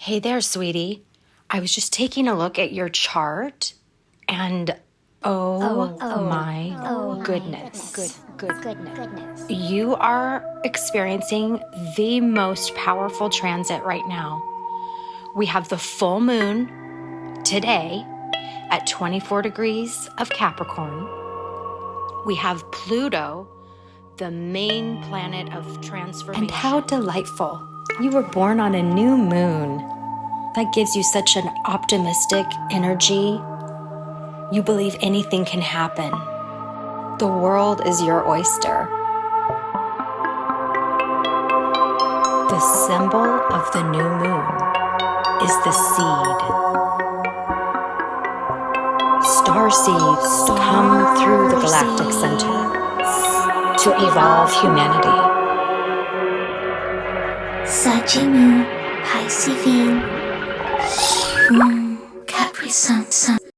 Hey there, sweetie. I was just taking a look at your chart and my goodness. Goodness. You are experiencing the most powerful transit right now. We have the full moon today at 24 degrees of Capricorn. We have Pluto, the main planet of transformation. And how delightful. You were born on a new moon. That gives you such an optimistic energy. You believe anything can happen. The world is your oyster. The symbol of the new moon is the seed. Star seeds come through the galactic center to evolve humanity. Sagimu, High Sivin, Capri Sun.